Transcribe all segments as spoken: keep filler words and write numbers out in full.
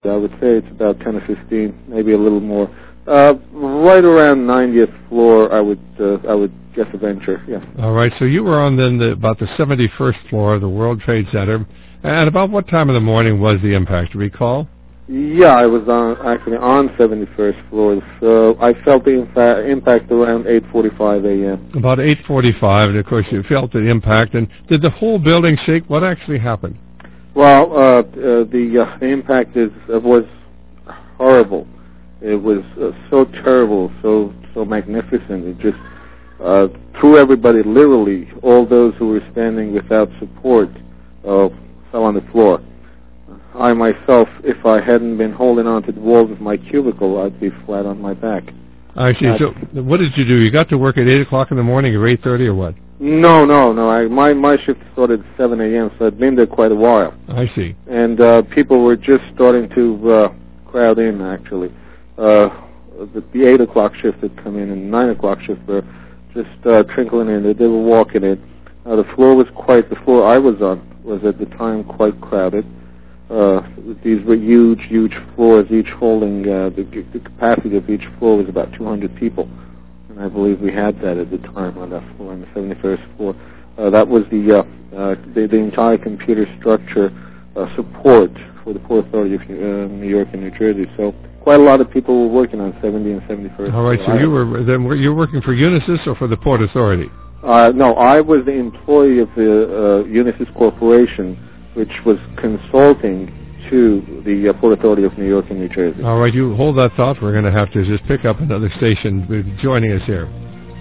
I would say it's about ten or fifteen, maybe a little more. Uh, right around ninetieth floor, I would uh, I would guess a venture. Yeah. All right. So you were on then the, about the seventy-first floor of the World Trade Center, and about what time of the morning was the impact? Do you recall? Yeah, I was on actually on seventy-first floor. So I felt the impa- impact around eight forty-five a.m. About eight forty-five, and of course you felt the impact. And did the whole building shake? What actually happened? Well, uh, uh, the, uh, the impact is uh, was horrible. It was uh, so terrible, so so magnificent. It just uh, threw everybody, literally, all those who were standing without support, uh, fell on the floor. I myself, if I hadn't been holding on to the walls of my cubicle, I'd be flat on my back. I see. So what did you do? You got to work at eight o'clock in the morning or eight thirty or what? No, no, no. I, my my shift started at seven a.m., so I'd been there quite a while. I see. And uh, people were just starting to uh, crowd in, actually. Uh, the, the eight o'clock shift had come in, and nine o'clock shift were just uh, trickling in. They, they were walking in. Uh, the floor was quite, the floor I was on was at the time quite crowded. Uh, these were huge, huge floors, each holding, uh, the, the capacity of each floor was about two hundred people. And I believe we had that at the time on that floor, on the seventy-first floor. Uh, that was the, uh, uh, the the entire computer structure uh, support for the Port Authority of uh, New York and New Jersey. So quite a lot of people were working on seventy and seventy-first. All right, so you were then were you working for Unisys or for the Port Authority? Uh, no, I was the employee of the uh, Unisys Corporation, which was consulting to the uh, Port Authority of New York and New Jersey. All right, you hold that thought. We're going to have to just pick up another station joining us here.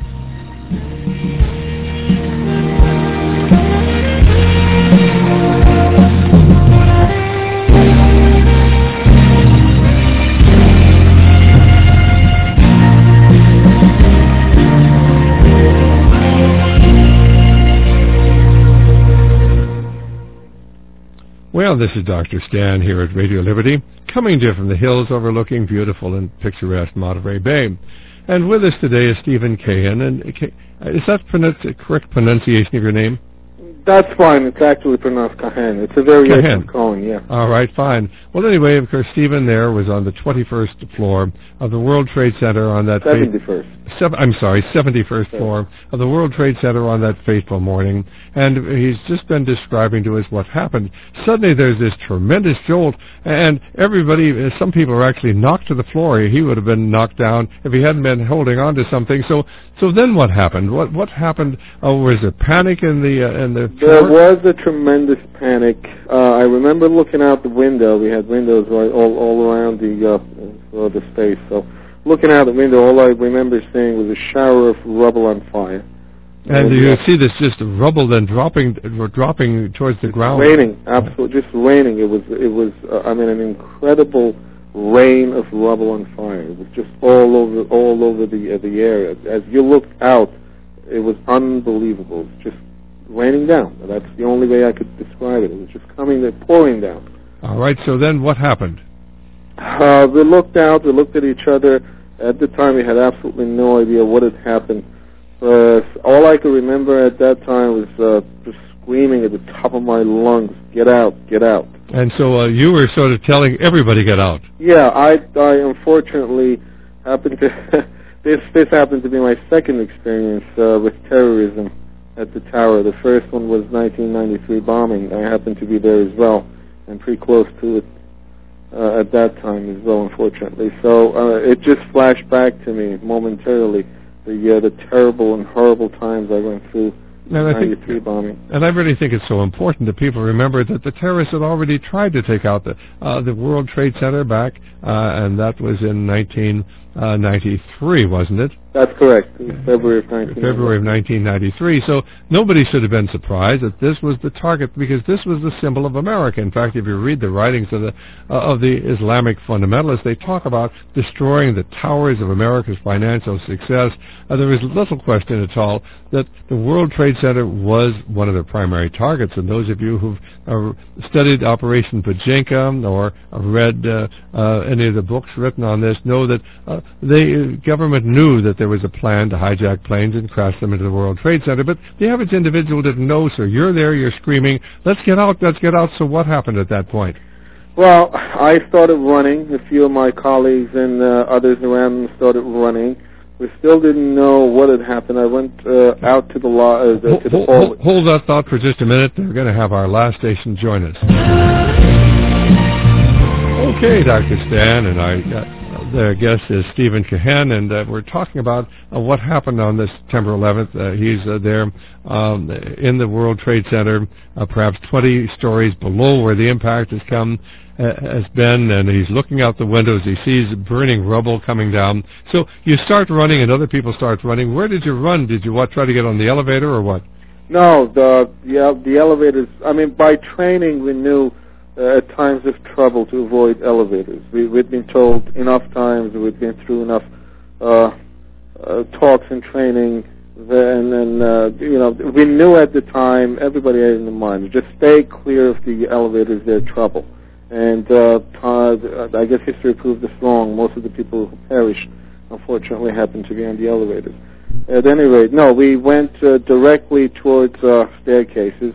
Well, this is Doctor Stan here at Radio Liberty, coming to you from the hills overlooking beautiful and picturesque Monterey Bay. And with us today is Stephen Cahan. And is that the correct pronunciation of your name? That's fine. It's actually pronounced Cahan. It's a variation of calling, yeah. All right, fine. Well, anyway, of course, Stephen there was on the twenty-first floor of the World Trade Center on that... seventy-first. Seven, I'm sorry, seventy-first floor of the World Trade Center on that fateful morning. And he's just been describing to us what happened. Suddenly there's this tremendous jolt, and everybody, some people are actually knocked to the floor. He would have been knocked down if he hadn't been holding on to something. So so then what happened? What what happened? Oh, was there panic in the uh, in the There was a tremendous panic. Uh, I remember looking out the window. We had windows right all, all around the, uh, the space. So looking out the window, all I remember seeing was a shower of rubble on fire. And you see this just rubble then dropping, dropping towards the ground. Raining, absolutely, just raining. It was, it was. Uh, I mean, an incredible rain of rubble on fire. It was just all over, all over the uh, the area. As you looked out, it was unbelievable. It was just raining down. That's the only way I could describe it. It was just coming, pouring down. All right. So then, what happened? Uh, we looked out. We looked at each other. At the time, we had absolutely no idea what had happened. Uh, all I could remember at that time was uh, just screaming at the top of my lungs, "Get out! Get out!" And so uh, you were sort of telling everybody, "Get out." Yeah, I, I unfortunately happened to this. This happened to be my second experience uh, with terrorism at the tower. The first one was nineteen ninety-three bombing. I happened to be there as well, and pretty close to it uh, at that time as well, unfortunately. So uh, it just flashed back to me momentarily. The, uh, the terrible and horrible times I went through in ninety-three bombing. And I really think it's so important that people remember that the terrorists had already tried to take out the uh, the World Trade Center back, uh, and that was in nineteen ninety-three, wasn't it? That's correct. It was February of nineteen ninety-three. February of nineteen ninety-three. So nobody should have been surprised that this was the target, because this was the symbol of America. In fact, if you read the writings of the uh, of the Islamic fundamentalists, they talk about destroying the towers of America's financial success. Uh, there is little question at all that the World Trade Center was one of the primary targets. And those of you who've uh, studied Operation Pachinko or read uh, uh, any of the books written on this know that uh, the government knew that there was a plan to hijack planes and crash them into the World Trade Center, but the average individual didn't know. So you're there, you're screaming, "Let's get out, let's get out." So what happened at that point? Well, I started running. A few of my colleagues and uh, others around me started running. We still didn't know what had happened. I went uh, out to the law. Uh, hold, to the hold, hold that thought for just a minute. We're going to have our last station join us. Okay, Doctor Stan, and I. Uh, The guest is Stephen Kahan, and uh, we're talking about uh, what happened on this September eleventh. Uh, he's uh, there um, in the World Trade Center, uh, perhaps twenty stories below where the impact has come, uh, has been, and he's looking out the windows. He sees burning rubble coming down. So you start running, and other people start running. Where did you run? Did you what, try to get on the elevator, or what? No, the the, the elevators. I mean, by training, we knew. Uh, at times of trouble to avoid elevators. We, we'd been told enough times, we'd been through enough uh, uh, talks and training, and then, uh, you know, we knew at the time, everybody had in the mind, just stay clear of the elevators, they're trouble. And uh, uh, I guess history proved us wrong. Most of the people who perished, unfortunately, happened to be on the elevators. At any rate, no, we went uh, directly towards uh, staircases.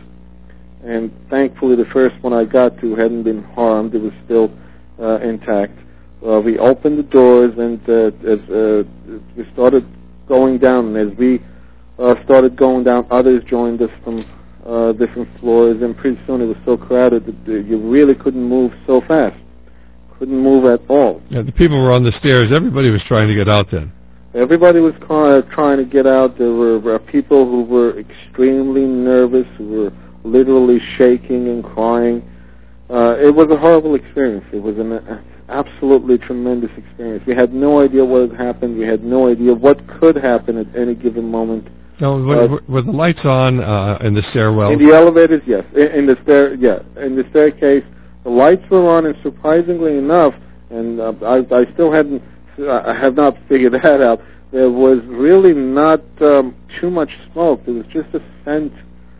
And thankfully, the first one I got to hadn't been harmed; it was still uh, intact. Uh, we opened the doors, and uh, as uh, we started going down, and as we uh, started going down, others joined us from uh, different floors, and pretty soon it was so crowded that uh, you really couldn't move so fast. Couldn't move at all. Yeah, the people were on the stairs. Everybody was trying to get out then. Everybody was uh, trying to get out. There were uh, people who were extremely nervous, who were literally shaking and crying. Uh, it was a horrible experience. It was an uh, absolutely tremendous experience. We had no idea what had happened. We had no idea what could happen at any given moment. No, were, uh, were the lights on uh, in the stairwell? In the elevators, yes. In, in the stair, yeah. In the staircase, the lights were on, and surprisingly enough, and uh, I, I still hadn't, I have not figured that out. There was really not um, too much smoke. There was just a scent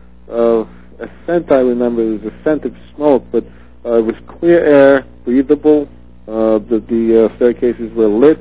of. A scent I remember, it was a scent of smoke, but uh, it was clear air, breathable. Uh, the the uh, staircases were lit,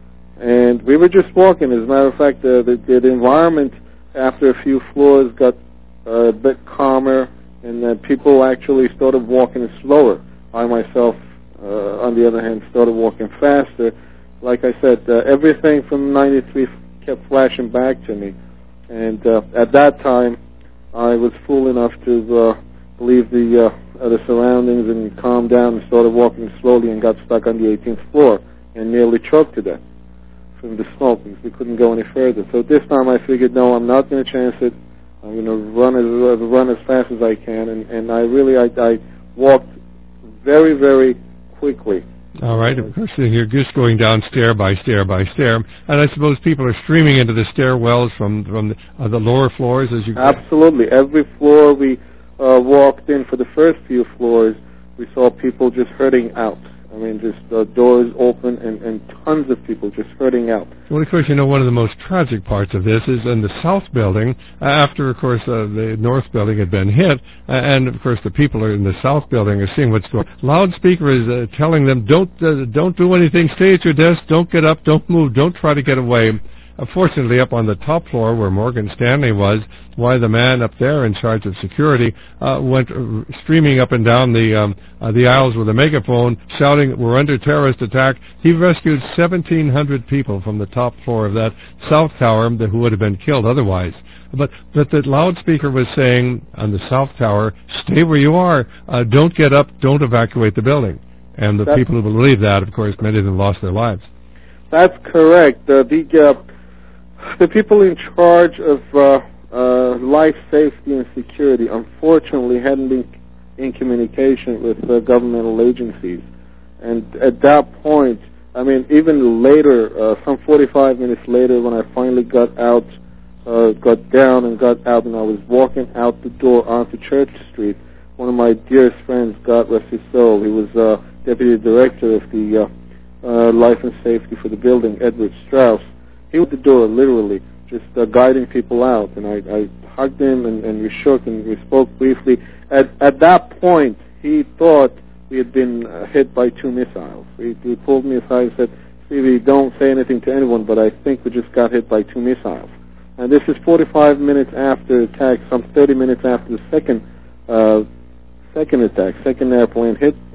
and we were just walking. As a matter of fact, uh, the, the environment after a few floors got uh, a bit calmer, and uh, people actually started walking slower. I myself, uh, on the other hand, started walking faster. Like I said, uh, everything from ninety-three kept flashing back to me, and uh, at that time, I was fool enough to uh, leave the uh, the surroundings and calm down and started walking slowly and got stuck on the eighteenth floor and nearly choked to death from the smoke because we couldn't go any further. So this time I figured, no, I'm not going to chance it. I'm going to run as uh, run as fast as I can, and, and I really I, I walked very very quickly. All right, of course, you're just going down stair by stair by stair, and I suppose people are streaming into the stairwells from from the, uh, the lower floors as you. Absolutely, every floor we uh, walked in. For the first few floors, we saw people just hurting out. I mean, just uh, doors open and, and tons of people just hurting out. Well, of course, you know, one of the most tragic parts of this is in the South Building, uh, after, of course, uh, the North Building had been hit, uh, and, of course, the people are in the South Building are seeing what's going on. Loudspeaker is uh, telling them, don't uh, don't do anything, stay at your desk, don't get up, don't move, don't try to get away. Uh, fortunately, up on the top floor where Morgan Stanley was, why the man up there in charge of security uh, went uh, streaming up and down the um, uh, the aisles with a megaphone, shouting, "We're under terrorist attack." He rescued seventeen hundred people from the top floor of that South Tower who would have been killed otherwise. But, but the loudspeaker was saying on the South Tower, "Stay where you are. Uh, don't get up. Don't evacuate the building." And the That's people who believe that, of course, many of them lost their lives. That's correct. Uh, the uh, The people in charge of uh, uh, life safety and security, unfortunately, hadn't been in communication with uh, governmental agencies. And at that point, I mean, even later, uh, some forty-five minutes later, when I finally got out, uh, got down and got out, and I was walking out the door onto Church Street, one of my dearest friends, God rest his soul, he was uh, deputy director of the uh, uh, life and safety for the building, Edward Strauss. He was at the door, literally, just uh, guiding people out, and I, I hugged him, and, and we shook, and we spoke briefly. At, at that point, he thought we had been uh, hit by two missiles. He, he pulled me aside and said, "Stevie, don't say anything to anyone, but I think we just got hit by two missiles." And this is forty-five minutes after the attack, some thirty minutes after the second uh, second attack, second airplane hit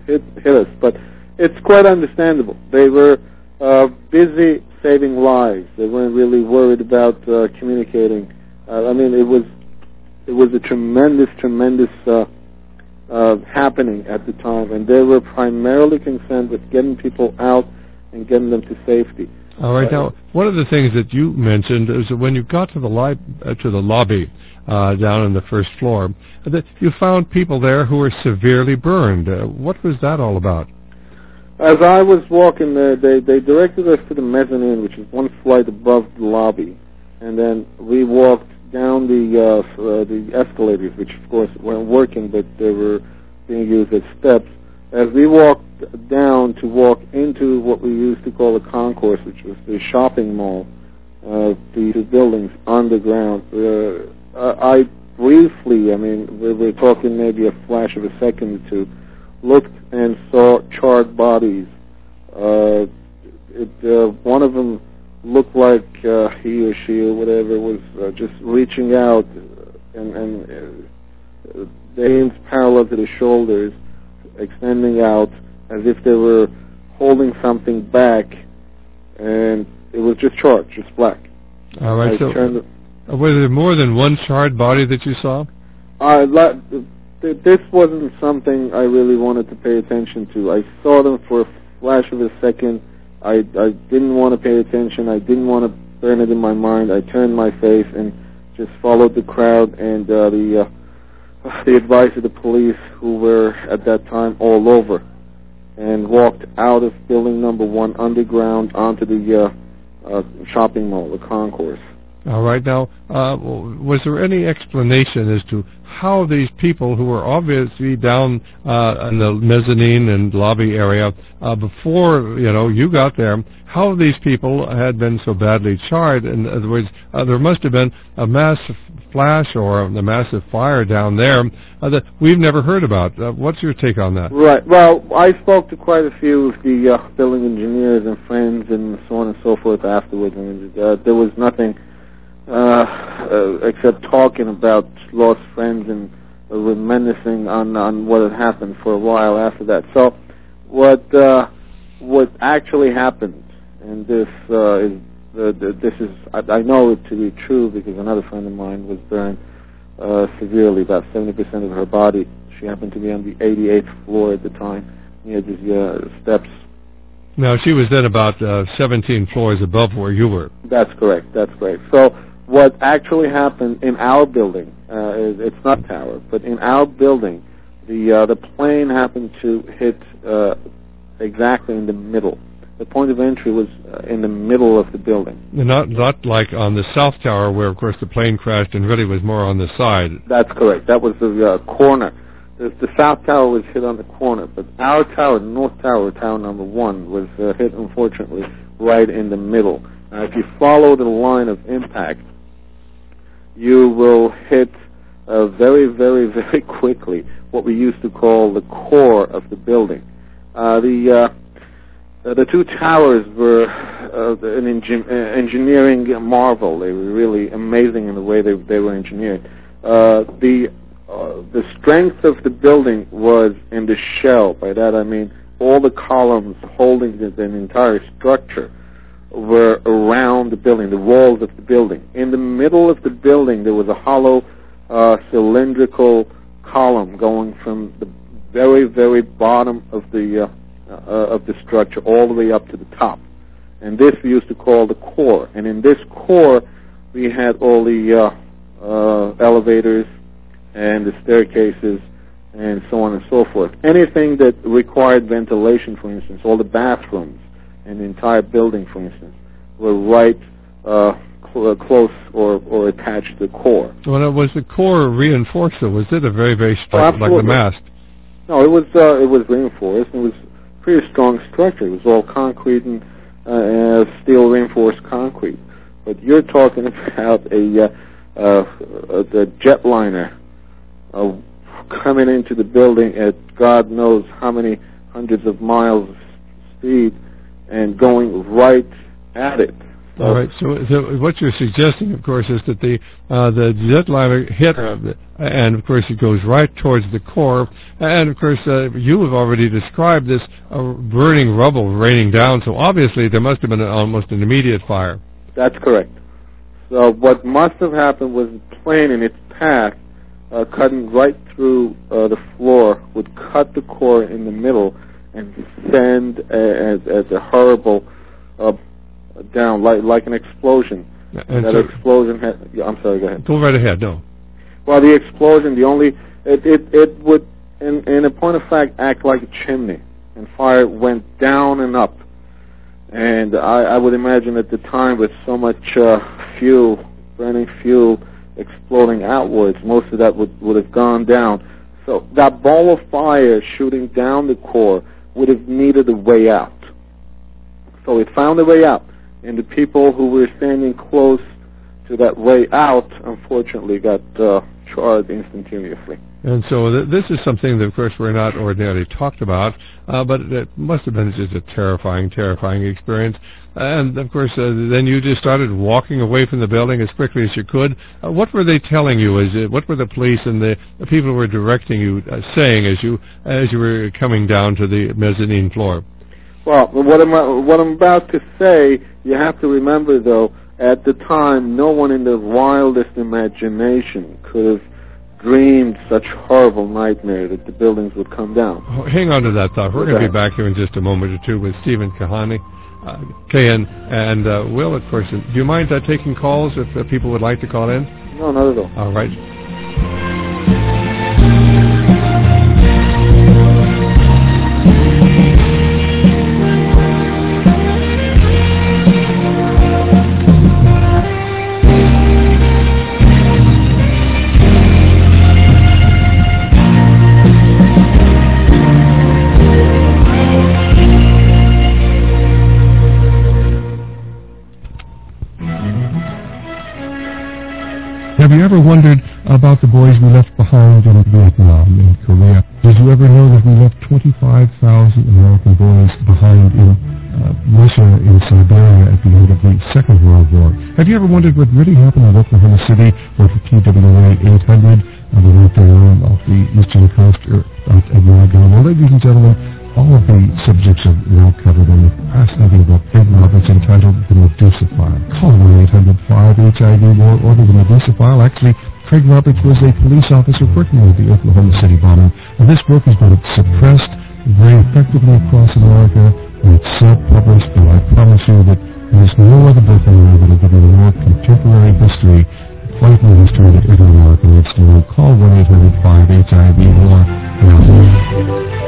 hit, hit us. But it's quite understandable. They were uh, busy saving lives. They weren't really worried about uh, communicating. Uh, I mean, it was it was a tremendous, tremendous uh, uh, happening at the time, and they were primarily concerned with getting people out and getting them to safety. All right. Now, one of the things that you mentioned is that when you got to the li- uh, to the lobby uh, down on the first floor, that you found people there who were severely burned. Uh, what was that all about? As I was walking there, they, they directed us to the mezzanine, which is one flight above the lobby, and then we walked down the uh, uh, the escalators, which of course weren't working, but they were being used as steps. As we walked down to walk into what we used to call the concourse, which was the shopping mall, uh, the, the buildings underground, uh, I briefly, I mean, we were talking maybe a flash of a second or two, looked and saw charred bodies. Uh, it, uh, one of them looked like uh, he or she or whatever was uh, just reaching out, and, and uh, the hands parallel to the shoulders, extending out as if they were holding something back, and it was just charred, just black. All right. I so, turned, uh, was there more than one charred body that you saw? I la- this wasn't something I really wanted to pay attention to. I saw them for a flash of a second. I, I didn't want to pay attention. I didn't want to burn it in my mind. I turned my face and just followed the crowd and uh, the uh, the advice of the police, who were at that time all over, and walked out of building number one underground onto the uh, uh, shopping mall, the concourse. All right. Now, uh, was there any explanation as to how these people who were obviously down uh, in the mezzanine and lobby area uh, before, you know, you got there, how these people had been so badly charred? In other words, uh, there must have been a massive flash or a massive fire down there uh, that we've never heard about. Uh, what's your take on that? Right. Well, I spoke to quite a few of the uh, building engineers and friends and so on and so forth afterwards, and uh, there was nothing Uh, uh, except talking about lost friends and uh, reminiscing on, on what had happened for a while after that. So what uh, what actually happened, and this uh, is uh, this is I, I know it to be true because another friend of mine was burned uh, severely, about seventy percent of her body. She happened to be on the eighty-eighth floor at the time, near the uh, steps. Now, she was then about uh, seventeen floors above where you were. That's correct. That's correct. So what actually happened in our building, uh, is, it's not a tower, but in our building, the uh, the plane happened to hit uh, exactly in the middle. The point of entry was uh, in the middle of the building. Not not like on the south tower where, of course, the plane crashed and really was more on the side. That's correct. That was the uh, corner. The, the south tower was hit on the corner, but our tower, the north tower, tower number one, was uh, hit, unfortunately, right in the middle. Now, if you follow the line of impact, you will hit uh, very, very, very quickly what we used to call the core of the building. Uh, the uh, the two towers were uh, an engin- uh, engineering marvel. They were really amazing in the way they they were engineered. Uh, the uh, the strength of the building was in the shell. By that I mean all the columns holding the, the entire structure were around the building, the walls of the building. In the middle of the building, there was a hollow uh, cylindrical column going from the very, very bottom of the uh, uh, of the structure all the way up to the top. And this we used to call the core. And in this core, we had all the uh, uh, elevators and the staircases and so on and so forth. Anything that required ventilation, for instance, all the bathrooms and the entire building, for instance, were right uh, cl- close or, or attached to the core. Well, was the core reinforced, or was it a very, very strong, oh, like the mast? No, it was uh, it was reinforced. It was a pretty strong structure. It was all concrete and uh, steel reinforced concrete. But you're talking about a, uh, uh, a jetliner uh, coming into the building at God knows how many hundreds of miles of speed, and going right at it. All right. So, so what you're suggesting, of course, is that the uh, the jetliner hit, uh, and of course it goes right towards the core. And of course, uh, you have already described this uh, burning rubble raining down. So obviously, there must have been an, almost an immediate fire. That's correct. So what must have happened was the plane in its path, uh, cutting right through uh, the floor, would cut the core in the middle and send a, as, as a horrible uh, down, like like an explosion. And that so explosion had, yeah, I'm sorry, go ahead. Go right ahead, no. Well, the explosion, the only, it, it, it would, in, in a point of fact, act like a chimney, and fire went down and up. And I, I would imagine at the time with so much uh, fuel, burning fuel, exploding outwards, most of that would, would have gone down. So that ball of fire shooting down the core would have needed a way out. So it found a way out, and the people who were standing close to that way out, unfortunately, got uh, charred instantaneously. And so th- this is something that, of course, we're not ordinarily talked about, uh, but it must have been just a terrifying, terrifying experience. And, of course, uh, then you just started walking away from the building as quickly as you could. Uh, what were they telling you? As it, what were the police and the, the people who were directing you uh, saying as you as you were coming down to the mezzanine floor? Well, what I'm, what I'm about to say, you have to remember, though, at the time, no one in the wildest imagination could have dreamed such horrible nightmare that the buildings would come down. Oh, hang on to that thought. We're going to be back here in just a moment or two with Stephen Kahane, uh, K N, and uh, Will, of course. Do you mind uh, taking calls if uh, people would like to call in? No, not at all. All right. Have you ever wondered about the boys we left behind in Vietnam and Korea? Did you ever know that we left twenty-five thousand American boys behind in uh, Russia and Siberia at the end of the Second World War? Have you ever wondered what really happened in Oklahoma City with the T W A eight hundred uh, that went down off the eastern coast or out at Oregon? Well, ladies and gentlemen, all of the subjects are now covered in the fascinating book Craig Roberts entitled The Medusa File. Call one eight hundred five H I V or order The Medusa File. Actually, Craig Roberts was a police officer working with the Oklahoma City bombing. And this book has been suppressed very effectively across America, and it's self-published, but I promise you that there's no other book in there that will give you a more contemporary history, frightening history that every American needs to know. Call one eight hundred five H I V or now.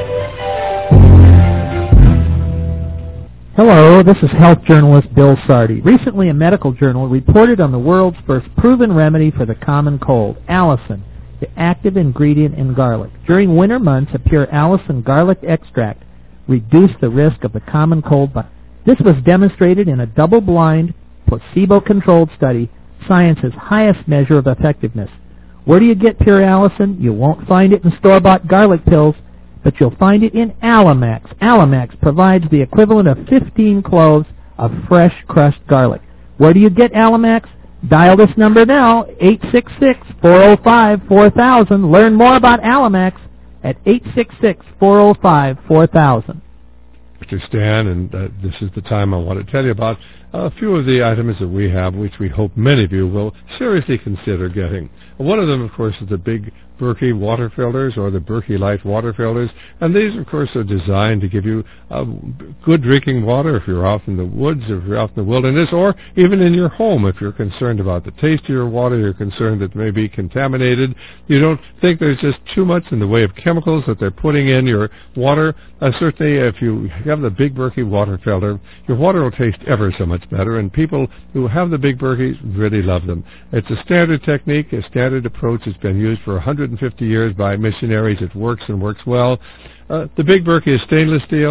Hello, this is health journalist Bill Sardi. Recently, a medical journal reported on the world's first proven remedy for the common cold, allicin, the active ingredient in garlic. During winter months, a pure allicin garlic extract reduced the risk of the common cold. This was demonstrated in a double-blind, placebo-controlled study, science's highest measure of effectiveness. Where do you get pure allicin? You won't find it in store-bought garlic pills, but you'll find it in Alamax. Alamax provides the equivalent of fifteen cloves of fresh crushed garlic. Where do you get Alamax? Dial this number now, eight six six, four oh five, four thousand. Learn more about Alamax at eight six six, four oh five, four thousand. Mister Stan, and uh, this is the time I want to tell you about a few of the items that we have, which we hope many of you will seriously consider getting. One of them, of course, is the big Berkey water filters, or the Berkey Light water filters, and these, of course, are designed to give you uh, good drinking water if you're out in the woods, if you're out in the wilderness, or even in your home if you're concerned about the taste of your water, you're concerned that it may be contaminated, you don't think there's just too much in the way of chemicals that they're putting in your water. Uh, certainly, if you have the big Berkey water filter, your water will taste ever so much better, and people who have the big Berkeys really love them. It's a standard technique, a standard approach. It's been used for one hundred fifty years by missionaries. It works and works well. Uh, the big Berkey is stainless steel,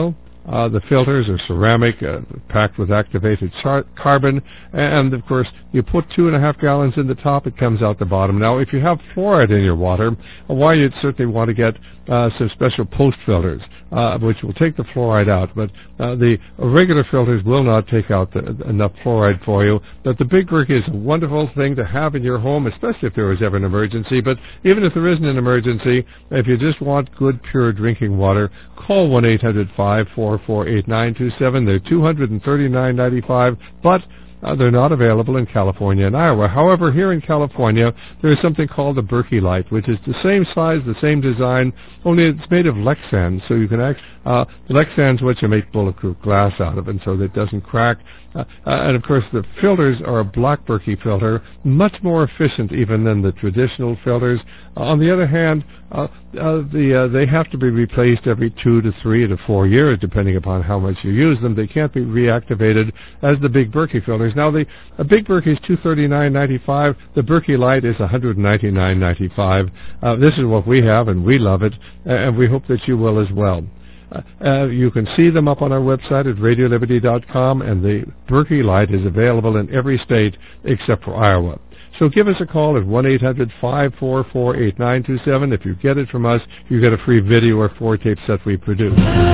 Uh, the filters are ceramic, uh, packed with activated char- carbon, and of course, you put two and a half gallons in the top, it comes out the bottom. Now, if you have fluoride in your water, why you'd certainly want to get uh, some special post filters, uh, which will take the fluoride out, but uh, the regular filters will not take out the, enough fluoride for you. But the Big Berkey is a wonderful thing to have in your home, especially if there was ever an emergency. But even if there isn't an emergency, if you just want good, pure drinking water, call one eight hundred five four four eight nine two seven. They're two hundred thirty-nine dollars and ninety-five cents, but Uh, they're not available in California and Iowa. However, here in California, there is something called the Berkey Light, which is the same size, the same design, only it's made of Lexan, so you can actually, uh, the Lexan's what you make bulletproof glass out of, and so that it doesn't crack. Uh, uh, and of course, the filters are a black Berkey filter, much more efficient even than the traditional filters. Uh, on the other hand, uh, uh, the uh, they have to be replaced every two to three to four years, depending upon how much you use them. They can't be reactivated as the Big Berkey filters. Now, the a Big Berkey is two hundred thirty-nine dollars and ninety-five cents. The Berkey Light is one hundred ninety-nine dollars and ninety-five cents. Uh, this is what we have, and we love it, uh, and we hope that you will as well. Uh, uh, you can see them up on our website at radio liberty dot com, and the Berkey Light is available in every state except for Iowa. So give us a call at one eight hundred five four four eight nine two seven. If you get it from us, you get a free video or four tapes that we produce.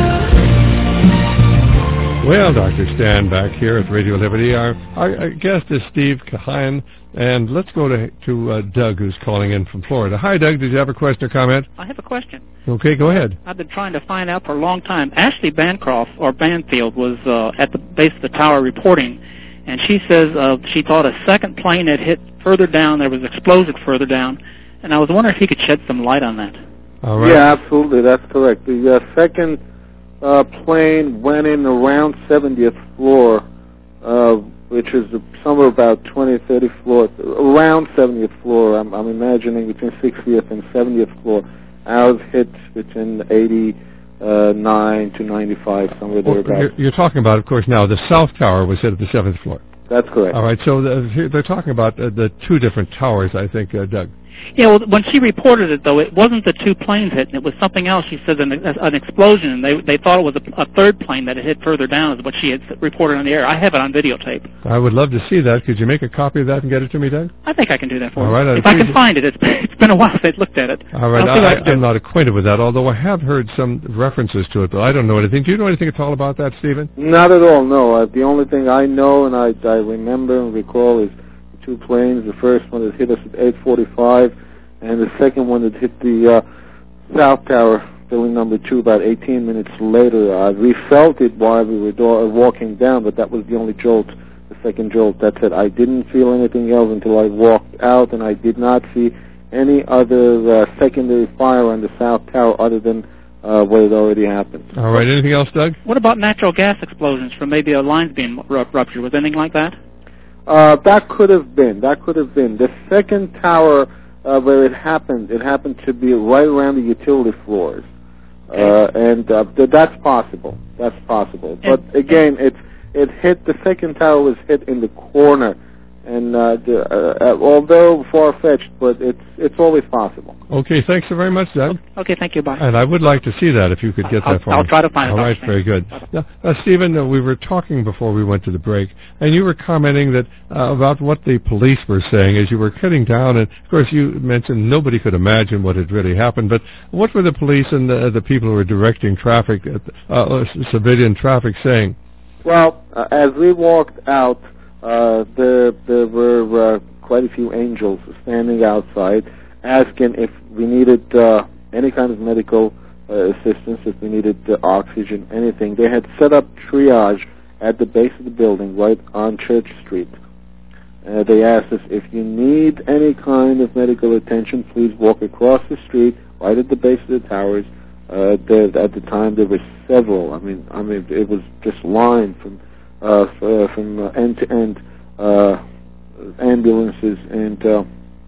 Well, Doctor Stan back here at Radio Liberty. Our, our, our guest is Steve Kahan, and let's go to, to uh, Doug, who's calling in from Florida. Hi, Doug. Did you have a question or comment? I have a question. Okay, go ahead. I've been trying to find out for a long time. Ashley Bancroft, or Banfield, was uh, at the base of the tower reporting, and she says uh, she thought a second plane had hit further down. There was explosive further down, and I was wondering if he could shed some light on that. All right. Yeah, absolutely. That's correct. The uh, second uh, plane went in around seventieth floor, uh, which is somewhere about twenty, thirty floors, around seventieth floor. I'm, I'm imagining between sixtieth and seventieth floor. Ours hit between eighty-nine to ninety-five, somewhere Well, thereabouts. you're, you're talking about, of course, now the South Tower was hit at the seventh floor. That's correct. All right, so the, they're talking about uh, the two different towers, I think, uh, Doug. Yeah, well, when she reported it, though, it wasn't the two planes hitting. It was something else. She said an, an explosion, and they they thought it was a, a third plane that had hit further down, is what she had reported on the air. I have it on videotape. I would love to see that. Could you make a copy of that and get it to me, Doug? I think I can do that for All you. right, if I can find it. It's been, it's been a while since I looked at it. All right, I'll see what I I, can do. I'm not acquainted with that, although I have heard some references to it, but I don't know anything. Do you know anything at all about that, Stephen? Not at all, no. Uh, the only thing I know and I, I remember and recall is the two planes. The first one that hit us at eight forty-five, and the second one that hit the uh, South Tower, building number two, about eighteen minutes later. Uh, we felt it while we were do- walking down, but that was the only jolt, the second jolt. That's it. I didn't feel anything else until I walked out, and I did not see any other uh, secondary fire on the South Tower other than uh, what had already happened. All right, anything else, Doug? What about natural gas explosions from maybe a lines being ru- ruptured? Was anything like that? Uh, that could have been. That could have been. The second tower uh, where it happened, it happened to be right around the utility floors. Uh, and uh, th- that's possible. That's possible. But again, it's it hit, the second tower was hit in the corner. And uh, the, uh, although far-fetched, but it's it's always possible. Okay, thanks so very much, Doug. Okay, thank you. Bye. And I would like to see that if you could get I'll, that for I'll me. try to find it. All right, very good. Now, uh, Stephen, uh, we were talking before we went to the break, and you were commenting that uh, about what the police were saying as you were cutting down. And of course, you mentioned nobody could imagine what had really happened. But what were the police and the, the people who were directing traffic, uh, civilian traffic, saying? Well, uh, as we walked out, Uh, there, there were uh, quite a few angels standing outside asking if we needed uh, any kind of medical uh, assistance, if we needed uh, oxygen, anything. They had set up triage at the base of the building right on Church Street. Uh, they asked us, if you need any kind of medical attention, please walk across the street right at the base of the towers. Uh, there, at the time, there were several. I mean, I mean, it was just lined from Uh, f- uh, from uh, end to end uh, ambulances and uh,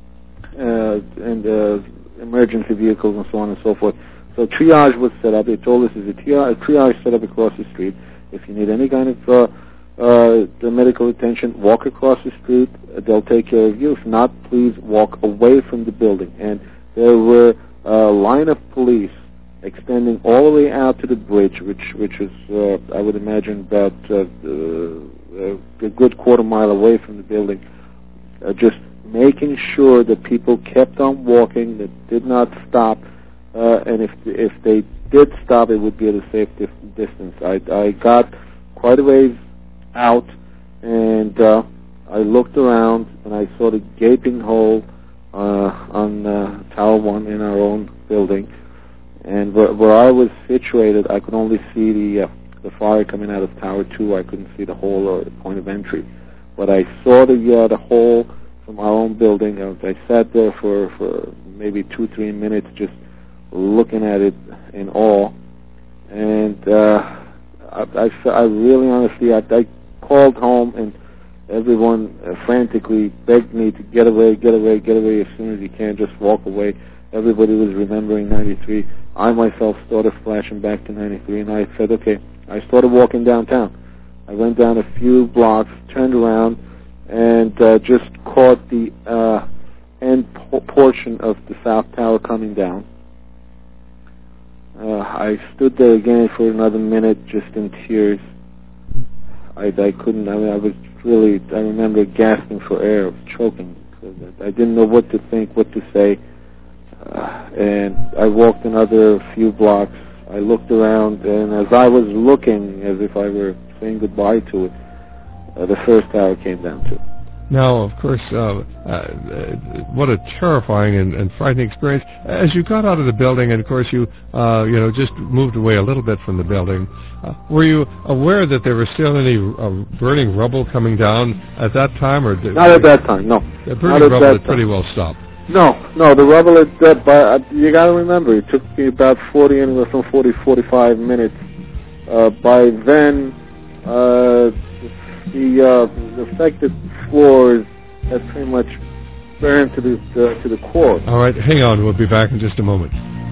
uh, and uh, emergency vehicles and so on and so forth. So triage was set up. They told us there's a triage, triage set up across the street. If you need any kind of uh, uh, the medical attention, walk across the street. Uh, they'll take care of you. If not, please walk away from the building. And there were a line of police extending all the way out to the bridge, which which is, uh, I would imagine, about uh, uh, a good quarter mile away from the building, uh, just making sure that people kept on walking, that did not stop, uh, and if if they did stop, it would be at a safe dif- distance. I, I got quite a ways out, and uh, I looked around, and I saw the gaping hole uh, on uh, Tower One in our own building. And where, where I was situated, I could only see the uh, the fire coming out of Tower Two. I couldn't see the hole or the point of entry, but I saw the uh, the hole from our own building. I, I sat there for, for maybe two, three minutes, just looking at it in awe. And uh, I, I, I really, honestly, I, I called home, and everyone uh, frantically begged me to get away, get away, get away as soon as you can. Just walk away. Everybody was remembering ninety-three. I myself started flashing back to ninety-three, and I said, okay. I started walking downtown. I went down a few blocks, turned around, and uh, just caught the uh, end po- portion of the South Tower coming down. Uh, I stood there again for another minute, just in tears. I, I couldn't, I mean, I was really, I remember gasping for air, choking. I didn't know what to think, what to say. Uh, and I walked another few blocks. I looked around, and as I was looking, as if I were saying goodbye to it, uh, the first tower came down too. Now, of course, uh, uh, what a terrifying and, and frightening experience. As you got out of the building, and of course you, uh, you know, just moved away a little bit from the building, uh, were you aware that there was still any uh, burning rubble coming down at that time, or did, not at that time? No, the burning not rubble at had that pretty time. well stopped. No, no, the rubble is dead. But uh, you got to remember, it took me about forty, anywhere from forty, forty-five minutes. Uh, by then, uh, the uh, the affected floors had pretty much burned to the uh, to the core. All right, hang on. We'll be back in just a moment.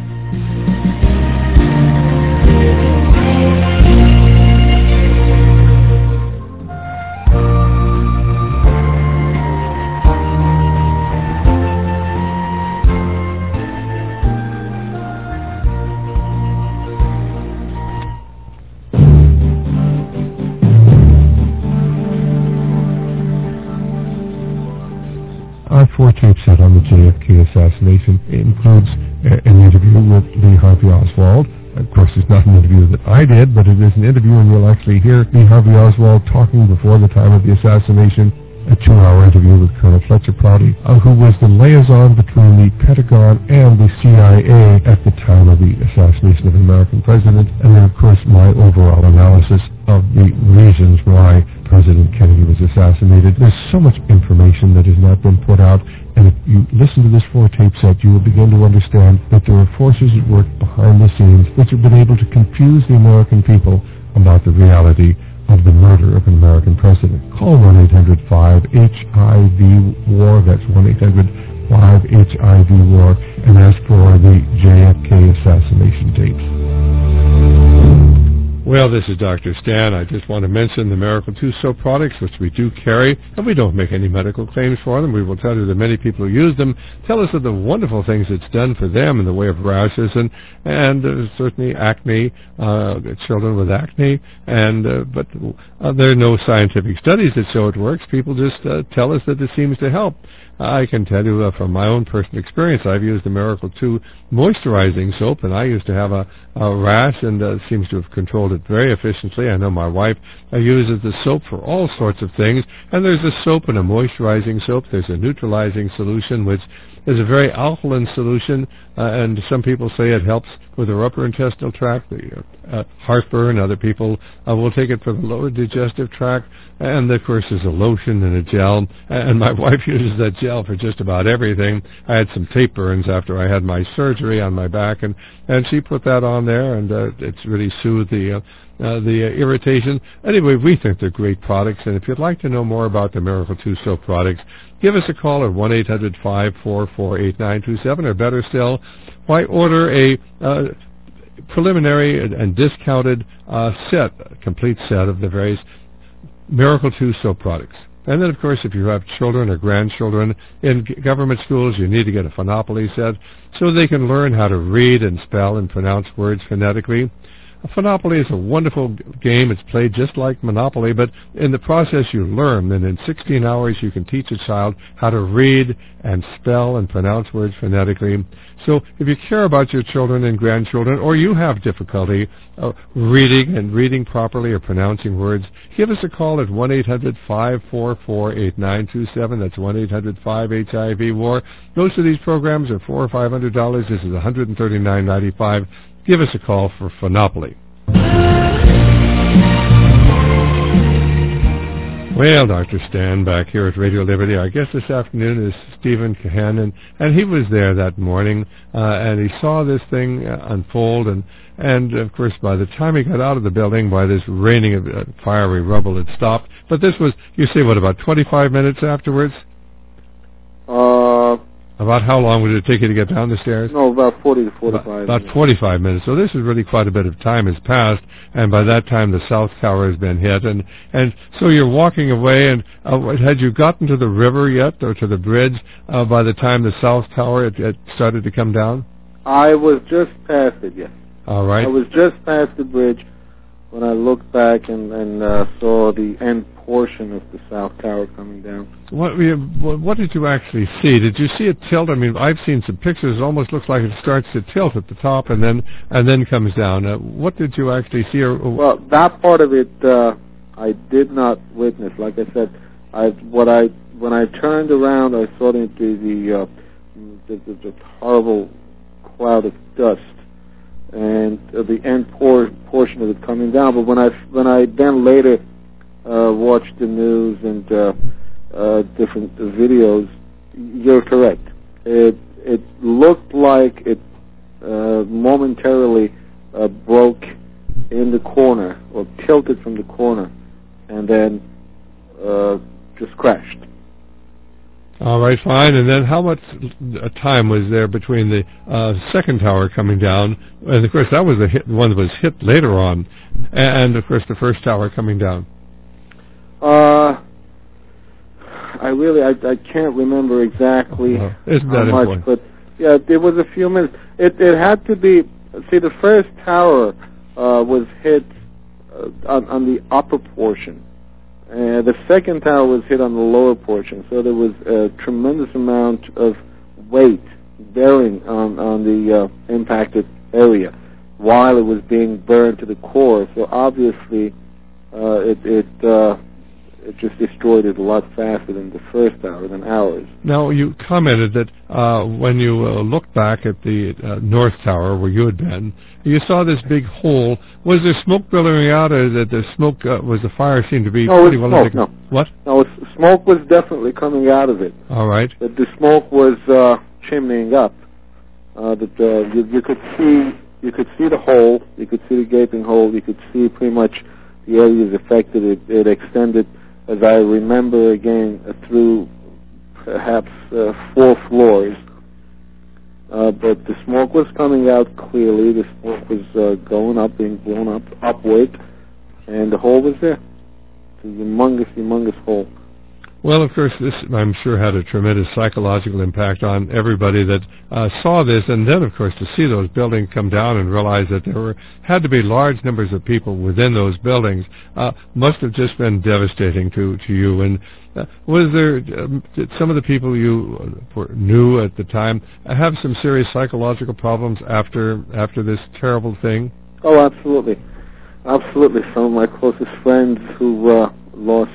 Our four-tape set on the J F K assassination includes uh, an interview with Lee Harvey Oswald. Of course, it's not an interview that I did, but it is an interview, and you'll actually hear Lee Harvey Oswald talking before the time of the assassination, a two-hour interview with Colonel Fletcher Prouty, uh, who was the liaison between the Pentagon and the C I A at the time of the assassination of an American president, and then, of course, my overall analysis of the reasons why President Kennedy was assassinated. There's so much information that has not been put out, and if you listen to this four-tape set, you will begin to understand that there are forces at work behind the scenes which have been able to confuse the American people about the reality of the murder of an American president. Call one eight hundred five H I V war, that's one eight hundred five H I V war, and ask for the J F K assassination tapes. Well, this is Doctor Stan. I just want to mention the Miracle two soap products, which we do carry, and we don't make any medical claims for them. We will tell you that many people who use them tell us of the wonderful things it's done for them in the way of rashes and and uh, certainly acne, uh, children with acne. And uh, but uh, there are no scientific studies that show it works. People just uh, tell us that it seems to help. I can tell you uh, from my own personal experience, I've used the Miracle two moisturizing soap, and I used to have a, a rash, and uh, seems to have controlled it very efficiently. I know my wife uh, uses the soap for all sorts of things, and there's a soap and a moisturizing soap. There's a neutralizing solution, which is a very alkaline solution, uh, and some people say it helps with the upper intestinal tract, the uh, heartburn. Other people uh, will take it for the lower digestive tract, and of course there's a lotion and a gel, and my wife uses that gel for just about everything. I had some tape burns after I had my surgery on my back, and, and she put that on there, and uh, it's really soothed the uh, Uh, the uh, irritation. Anyway, we think they're great products, and if you'd like to know more about the Miracle two soap products, give us a call at one eight hundred five four four eight nine two seven, or better still, why order a uh, preliminary and, and discounted uh, set, a complete set of the various Miracle two soap products. And then, of course, if you have children or grandchildren in g- government schools, you need to get a Phonopoly set so they can learn how to read and spell and pronounce words phonetically. A Phonopoly is a wonderful g- game. It's played just like Monopoly, but in the process you learn. And in sixteen hours you can teach a child how to read and spell and pronounce words phonetically. So if you care about your children and grandchildren, or you have difficulty uh, reading and reading properly or pronouncing words, give us a call at one eight hundred five four four eight nine two seven. That's one eight hundred five H I V war. Most of these programs are four or five hundred dollars. This is one hundred thirty-nine ninety-five. Give us a call for Phonopoly. Well, Doctor Stan, back here at Radio Liberty. Our guest this afternoon is Stephen Cahan, and, and he was there that morning, uh, and he saw this thing uh, unfold, and, and, of course, by the time he got out of the building, by this raining of uh, fiery rubble, it stopped. But this was, you say, what, about twenty-five minutes afterwards? Uh... About how long would it take you to get down the stairs? No, about forty to forty-five. About, about forty-five minutes. So this is really quite a bit of time has passed, and by that time the South Tower has been hit. And, and so you're walking away, and uh, had you gotten to the river yet, or to the bridge, uh, by the time the South Tower had, had started to come down? I was just past it, yes. All right. I was just past the bridge when I looked back and, and uh, saw the end portion of the South Tower coming down. What, what did you actually see? Did you see it tilt? I mean, I've seen some pictures. It almost looks like it starts to tilt at the top and then and then comes down. Uh, what did you actually see? Or, or well, that part of it uh, I did not witness. Like I said, I what I when I turned around, I saw the the, uh, the, the, the horrible cloud of dust and uh, the end por- portion of it coming down. But when I when I then later uh, watched the news and uh, uh, different uh, videos, you're correct. It it looked like it uh, momentarily uh, broke in the corner or tilted from the corner, and then uh, just crashed. All right, fine. And then how much time was there between the uh, second tower coming down, and of course that was the hit, one that was hit later on, and of course the first tower coming down? Uh, I really, I, I can't remember exactly oh, isn't how that much, important? but yeah, there was a few minutes. It, it had to be. See, the first tower uh, was hit uh, on, on the upper portion. Uh, the second tower was hit on the lower portion, so there was a tremendous amount of weight bearing on, on the uh, impacted area while it was being burned to the core. So obviously, uh, it it, uh, it just destroyed it a lot faster than the first tower, than ours. Now, you commented that uh, when you uh, looked back at the uh, North Tower where you had been, you saw this big hole. Was there smoke billowing out, or that the smoke uh, was the fire seemed to be no, pretty it was well smoke, no. What? No, it, smoke was definitely coming out of it. All right. But the smoke was uh, chimneying up. Uh, that uh, you, you could see you could see the hole, you could see the gaping hole, you could see pretty much the areas affected. It, it extended, as I remember again, uh, through perhaps uh, four floors. Uh, but the smoke was coming out clearly. The smoke was uh, going up, being blown up upward, and the hole was there. It's a humongous, humongous hole. Well, of course, this, I'm sure, had a tremendous psychological impact on everybody that uh, saw this, and then, of course, to see those buildings come down and realize that there were had to be large numbers of people within those buildings uh, must have just been devastating to, to you. And uh, was there um, did some of the people you uh, knew at the time have some serious psychological problems after after this terrible thing? Oh, absolutely, absolutely. Some of my closest friends who uh, lost.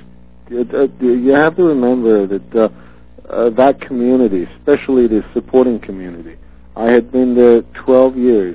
You have to remember that uh, uh, that community, especially the supporting community, I had been there twelve years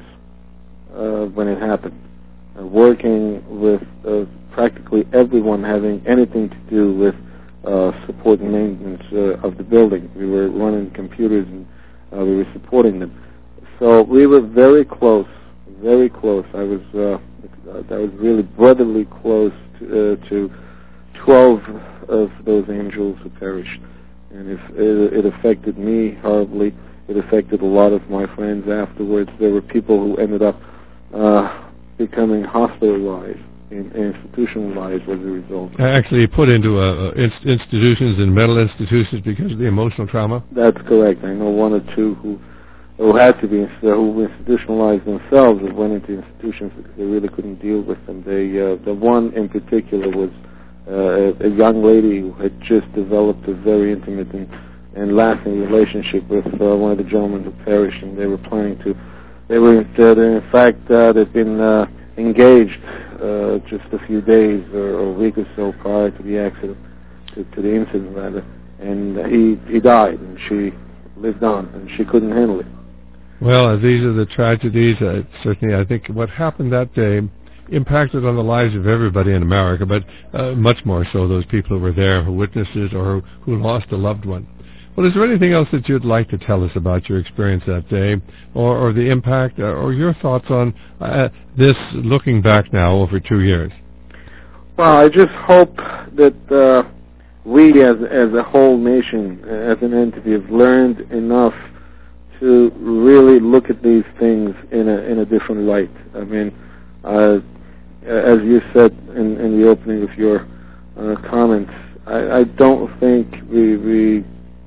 uh, when it happened, uh, working with uh, practically everyone having anything to do with uh, support and maintenance uh, of the building. We were running computers and uh, we were supporting them. So we were very close, very close. I was, uh, I was really brotherly close to, uh, to twelve of those angels who perished, and if it, it affected me horribly, it affected a lot of my friends afterwards. There were people who ended up uh, becoming hospitalized in, institutionalized as a result. Actually put into uh, inst- institutions and mental institutions because of the emotional trauma? That's correct. I know one or two who who had to be, who institutionalized themselves and went into institutions because they really couldn't deal with them. They, uh, the one in particular was uh, a, a young lady who had just developed a very intimate and, and lasting relationship with uh, one of the gentlemen who perished, and they were planning to, they were, uh, in fact, uh, they'd been uh, engaged uh, just a few days or, or a week or so prior to the accident, to, to the incident rather, and uh, he, he died, and she lived on, and she couldn't handle it. Well, uh, these are the tragedies. Uh, certainly, I think what happened that day impacted on the lives of everybody in America, but uh, much more so those people who were there, who witnessed it, or who, who lost a loved one. Well, is there anything else that you'd like to tell us about your experience that day, or, or the impact, uh, or your thoughts on uh, this looking back now over two years? Well, I just hope that uh, we as, as a whole nation, as an entity, have learned enough to really look at these things in a in a different light. I mean, uh, as you said in, in the opening of your uh, comments, I, I don't think we, we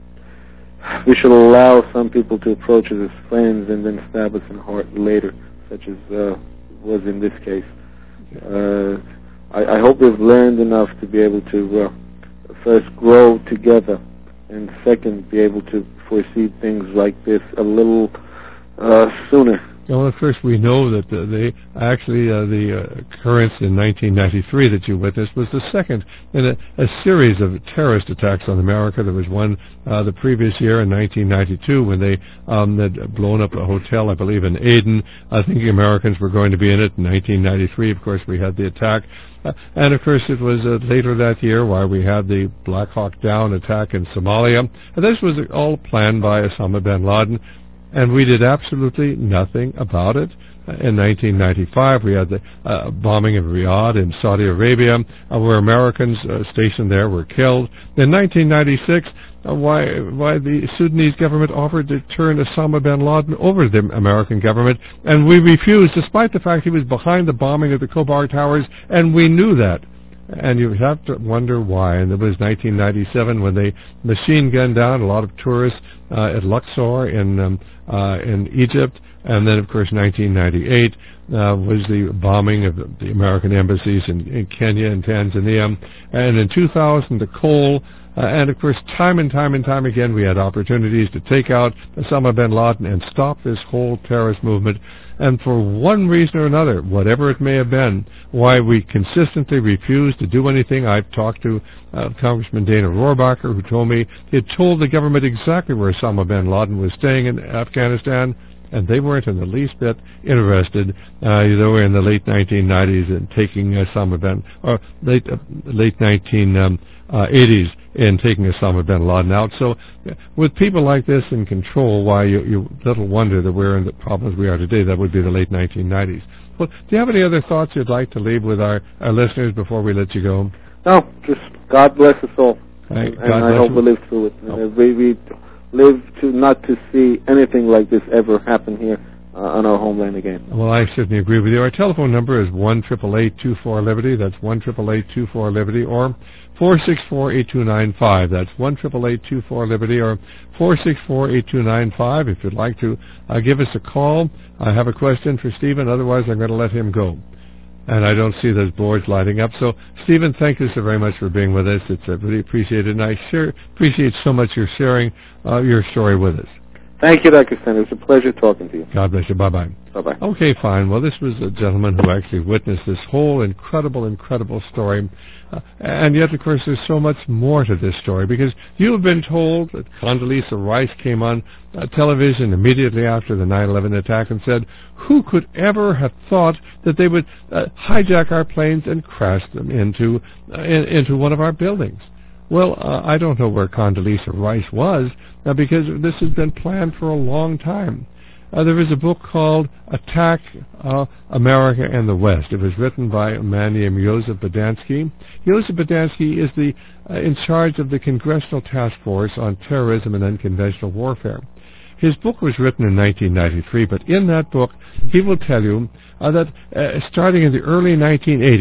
we should allow some people to approach us as friends and then stab us in the heart later, such as uh, was in this case. Uh, I, I hope we've learned enough to be able to uh, first grow together, and second, be able to foresee things like this a little uh, sooner. Well, first, we know that uh, they actually uh, the uh, occurrence in nineteen ninety-three that you witnessed was the second in a, a series of terrorist attacks on America. There was one uh, the previous year in nineteen ninety-two when they um, had blown up a hotel, I believe, in Aden, uh, thinking Americans were going to be in it. In nineteen ninety-three, of course, we had the attack. Uh, and, of course, it was uh, later that year where we had the Black Hawk Down attack in Somalia. And this was all planned by Osama bin Laden, and we did absolutely nothing about it. Uh, in nineteen ninety-five, we had the uh, bombing of Riyadh in Saudi Arabia, uh, where Americans uh, stationed there were killed. In nineteen ninety-six, uh, why, why the Sudanese government offered to turn Osama bin Laden over to the American government, and we refused, despite the fact he was behind the bombing of the Khobar Towers, and we knew that. And you have to wonder why. And it was nineteen ninety-seven when they machine gunned down a lot of tourists uh, at Luxor in um, uh, in Egypt. And then, of course, nineteen ninety-eight uh, was the bombing of the, the American embassies in, in Kenya and Tanzania. And in two thousand, the Cole. Uh, and, of course, time and time and time again, we had opportunities to take out Osama bin Laden and stop this whole terrorist movement. And for one reason or another, whatever it may have been, why we consistently refused to do anything. I've talked to uh, Congressman Dana Rohrabacher, who told me he had told the government exactly where Osama bin Laden was staying in Afghanistan, and they weren't in the least bit interested. Uh, they were in the late nineteen nineties in taking Osama bin, or late uh, late nineteen eighties in taking Osama bin Laden out. So, with people like this in control, why you, you little wonder that we're in the problems we are today. That would be the late nineteen nineties. Well, do you have any other thoughts you'd like to leave with our, our listeners before we let you go? No, just God bless us all, Right. and, and I hope you. we live through it. Oh. And we, we live to not to see anything like this ever happen here uh, on our homeland again. Well, I certainly agree with you. Our telephone number is one triple eight two four Liberty. That's one triple eight two four Liberty, or four six four eight two nine five. That's one triple eight two four Liberty, or four six four eight two nine five. If you'd like to uh, give us a call, I have a question for Stephen. Otherwise, I'm going to let him go. And I don't see those boards lighting up. So, Stephen, thank you so very much for being with us. It's uh, really appreciated, and I share, appreciate so much your sharing uh, your story with us. Thank you, Doctor Sten. It was a pleasure talking to you. God bless you. Bye-bye. Bye-bye. Okay, fine. Well, this was a gentleman who actually witnessed this whole incredible, incredible story. Uh, and yet, of course, there's so much more to this story, because you have been told that Condoleezza Rice came on uh, television immediately after the nine eleven attack and said, who could ever have thought that they would uh, hijack our planes and crash them into, uh, in, into one of our buildings? Well, uh, I don't know where Condoleezza Rice was, uh, because this has been planned for a long time. Uh, there is a book called Attack uh, America and the West. It was written by a man named Joseph Bodansky. Joseph Bodansky is the uh, in charge of the Congressional Task Force on Terrorism and Unconventional Warfare. His book was written in nineteen ninety-three, but in that book he will tell you uh, that uh, starting in the early nineteen eighties,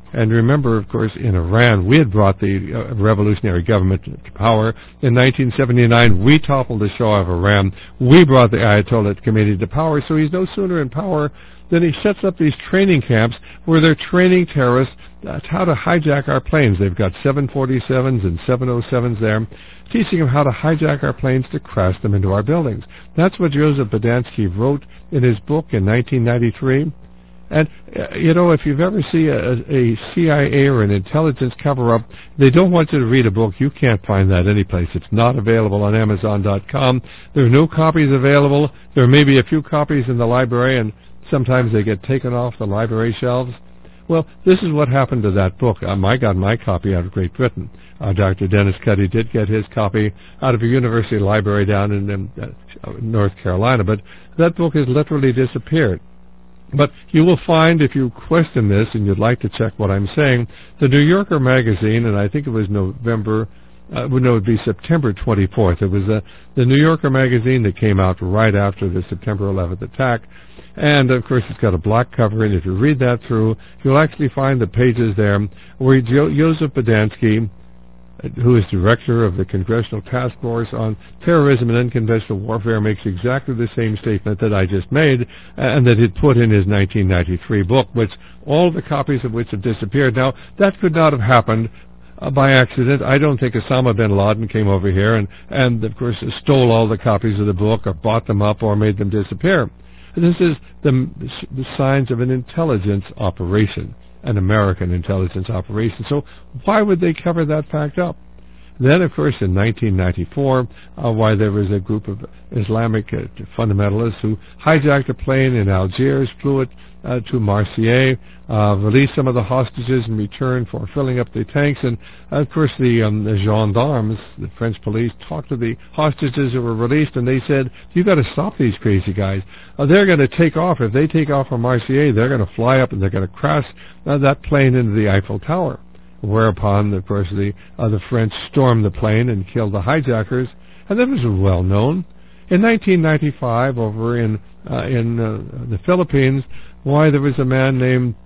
And remember, of course, in Iran, we had brought the uh, revolutionary government to power. In nineteen seventy-nine, we toppled the Shah of Iran. We brought the Ayatollah Khomeini to power. So he's no sooner in power than he sets up these training camps where they're training terrorists uh, how to hijack our planes. They've got seven forty-sevens and seven oh sevens there, teaching them how to hijack our planes to crash them into our buildings. That's what Joseph Bodansky wrote in his book in nineteen ninety-three. And, uh, you know, if you've ever seen a, a C I A or an intelligence cover-up, they don't want you to read a book. You can't find that anyplace. It's not available on Amazon dot com. There are no copies available. There may be a few copies in the library, and sometimes they get taken off the library shelves. Well, this is what happened to that book. Um, I got my copy out of Great Britain. Uh, Doctor Dennis Cuddy did get his copy out of a university library down in, in uh, North Carolina, but that book has literally disappeared. But you will find, if you question this and you'd like to check what I'm saying, the New Yorker magazine, and I think it was November, uh, no, it would be September twenty-fourth. It was uh, the New Yorker magazine that came out right after the September eleventh attack. And, of course, it's got a black cover, and if you read that through, you'll actually find the pages there where jo- Joseph Bodansky, who is director of the Congressional Task Force on Terrorism and Unconventional Warfare, makes exactly the same statement that I just made and that he'd put in his nineteen ninety-three book, which all the copies of which have disappeared. Now, that could not have happened uh, by accident. I don't think Osama bin Laden came over here and, and, of course, stole all the copies of the book or bought them up or made them disappear. This is the, the signs of an intelligence operation, an American intelligence operation. So why would they cover that fact up? Then, of course, in nineteen ninety-four, uh, why there was a group of Islamic uh, fundamentalists who hijacked a plane in Algiers, flew it uh, to Marseille, uh, released some of the hostages in return for filling up the tanks, and, uh, of course, the, um, the gendarmes, the French police, talked to the hostages who were released, and they said, you've got to stop these crazy guys. Uh, they're going to take off. If they take off from Marseille, they're going to fly up and they're going to crash uh, that plane into the Eiffel Tower. Whereupon, of course, the uh, the French stormed the plane and killed the hijackers, and that was well known. In nineteen ninety-five, over in uh, in uh, the Philippines, why there was a man named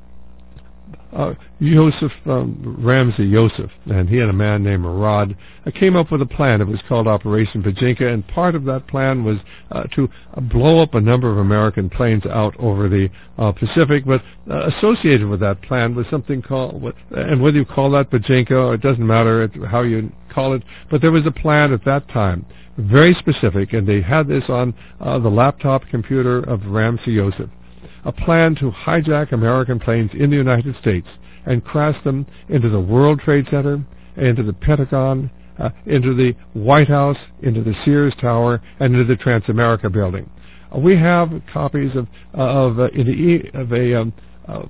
uh, Yosef um, Ramsey Yosef, and he and a man named Murad uh, came up with a plan. It was called Operation Pachinko, and part of that plan was uh, to uh, blow up a number of American planes out over the uh, Pacific. But uh, associated with that plan was something called, what, and whether you call that Pachinko, it doesn't matter how you call it, but there was a plan at that time, very specific, and they had this on uh, the laptop computer of Ramsey Yosef. A plan to hijack American planes in the United States and crash them into the World Trade Center, into the Pentagon, uh, into the White House, into the Sears Tower, and into the Transamerica building. Uh, we have copies of uh, of, uh, in the e- of a um, uh,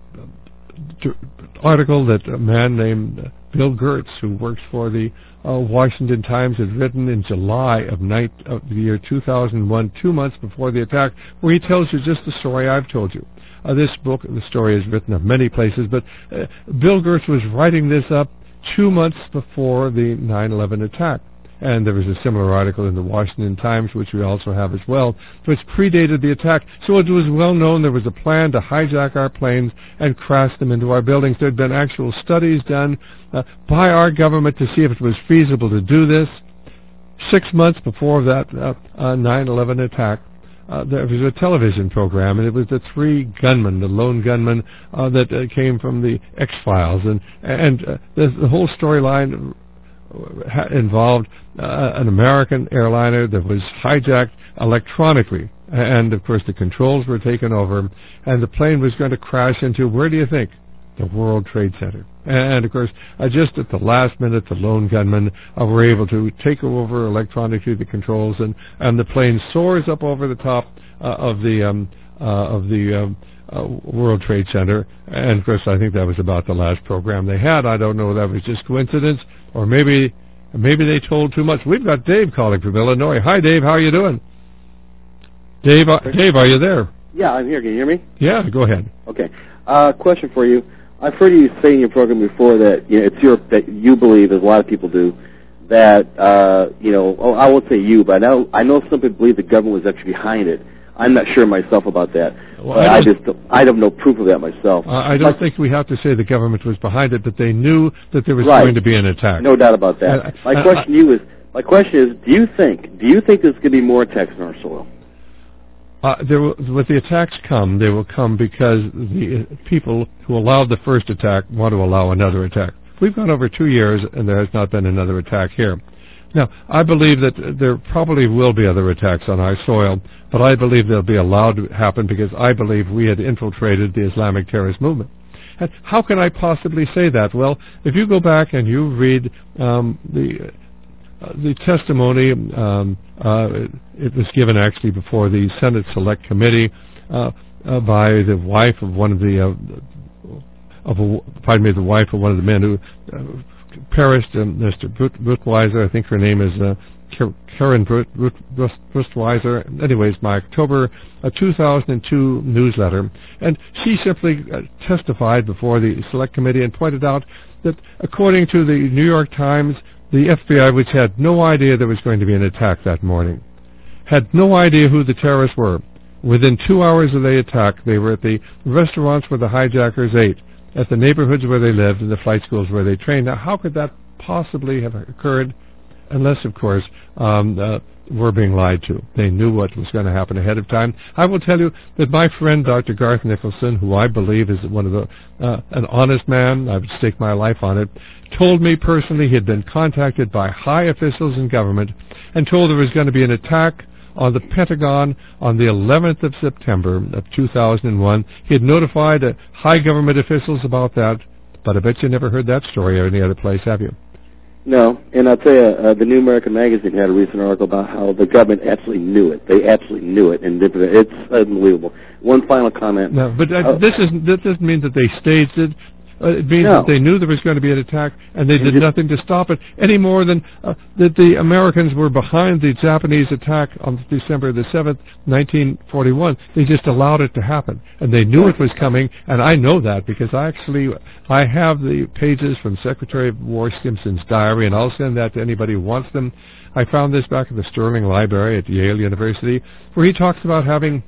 article that a man named uh, Bill Gertz, who works for the uh, Washington Times, had written in July of, night, of the year two thousand one, two months before the attack, where he tells you just the story I've told you. Uh, this book, the story is written of many places, but uh, Bill Gertz was writing this up two months before the nine eleven attack. And there was a similar article in the Washington Times, which we also have as well, which predated the attack. So it was well known there was a plan to hijack our planes and crash them into our buildings. There had been actual studies done uh, by our government to see if it was feasible to do this. Six months before that uh, uh, nine eleven attack, uh, there was a television program, and it was the three gunmen, the lone gunmen uh, that uh, came from the X-Files. And, and uh, the, the whole storyline involved uh, an American airliner that was hijacked electronically, and of course the controls were taken over, and the plane was going to crash into, where do you think? The World Trade Center. And of course, uh, just at the last minute, the lone gunmen uh, were able to take over electronically the controls, and, and the plane soars up over the top uh, of the um, uh, of the um, uh, World Trade Center. And of course, I think that was about the last program they had. I don't know if that was just coincidence, or maybe maybe they told too much. We've got Dave calling from Illinois. Hi, Dave. How are you doing? Dave, uh, Dave, are you there? Yeah, I'm here. Can you hear me? Yeah, go ahead. Okay. Uh, question for you. I've heard you say in your program before that you know, it's your that you believe, as a lot of people do, that uh, you know. Oh, I won't say you, but I know I know some people believe the government was actually behind it. I'm not sure myself about that. Well, but I, I just I have no proof of that myself. Uh, I don't but, think we have to say the government was behind it, but they knew that there was right. going to be an attack. No doubt about that. Uh, my uh, question to you is, my question is, do you think do you think there's going to be more attacks on our soil? Uh, there will, with the attacks come, they will come because the people who allowed the first attack want to allow another attack. We've gone over two years and there has not been another attack here. Now, I believe that there probably will be other attacks on our soil, but I believe they'll be allowed to happen because I believe we had infiltrated the Islamic terrorist movement. And how can I possibly say that? Well, if you go back and you read um, the uh, the testimony, um, uh, it was given actually before the Senate Select Committee uh, uh, by the wife of one of the uh, of a, pardon me, the wife of one of the men who uh, perished, um, Mister Brutweiser. I think her name is uh, Karen Brutweiser. Anyways, my October uh, two thousand two newsletter, and she simply uh, testified before the Select Committee and pointed out that according to the New York Times, the F B I, which had no idea there was going to be an attack that morning, had no idea who the terrorists were. Within two hours of the attack, they were at the restaurants where the hijackers ate, at the neighborhoods where they lived, and the flight schools where they trained. Now, how could that possibly have occurred unless, of course, um, uh, we're being lied to? They knew what was going to happen ahead of time. I will tell you that my friend, Doctor Garth Nicholson, who I believe is one of the uh, an honest man, I would stake my life on it, told me personally he had been contacted by high officials in government and told there was going to be an attack on the Pentagon on the eleventh of September of two thousand one. He had notified uh, high government officials about that, but I bet you never heard that story or any other place, have you? No, and I'll tell you, uh, the New American Magazine had a recent article about how the government absolutely knew it. They absolutely knew it, and it's unbelievable. One final comment. No, but uh, uh, this isn't. That doesn't mean that they staged it. Uh, it means no. that they knew there was going to be an attack, and they and did just, nothing to stop it, any more than uh, that the Americans were behind the Japanese attack on December the seventh, nineteen forty-one. They just allowed it to happen, and they knew it was coming, and I know that because I actually, I have the pages from Secretary of War Stimson's diary, and I'll send that to anybody who wants them. I found this back at the Sterling Library at Yale University, where he talks about having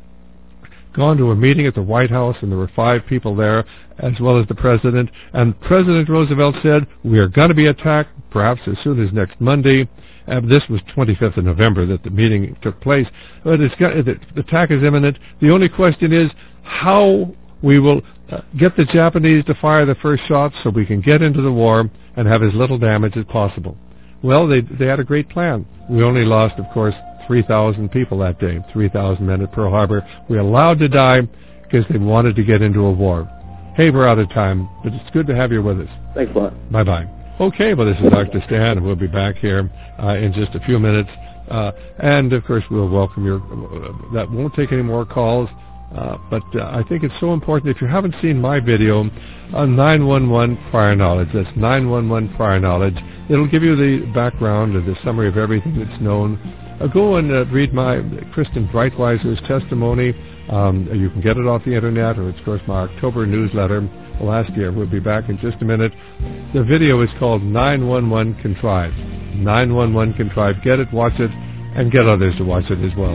gone to a meeting at the White House, and there were five people there, as well as the president. And President Roosevelt said, we are going to be attacked, perhaps as soon as next Monday. Uh, this was twenty-fifth of November that the meeting took place. But it's got, the attack is imminent. The only question is how we will uh, get the Japanese to fire the first shots so we can get into the war and have as little damage as possible. Well, they they had a great plan. We only lost, of course, three thousand people that day, three thousand men at Pearl Harbor. We allowed to die because they wanted to get into a war. Hey, we're out of time, but it's good to have you with us. Thanks a lot. Bye-bye. Okay, well, this is Doctor Stan, and we'll be back here uh, in just a few minutes. Uh, and, of course, we'll welcome your... Uh, that won't take any more calls, uh, but uh, I think it's so important. If you haven't seen my video on nine one one Prior Knowledge, that's nine one one Prior Knowledge, it'll give you the background and the summary of everything that's known. Uh, go and uh, read my Kristen Breitweiser's testimony. Um, you can get it off the internet, or it's, of course, my October newsletter last year. We'll be back in just a minute. The video is called nine one one Contrive. nine one one Contrive. Get it, watch it, and get others to watch it as well.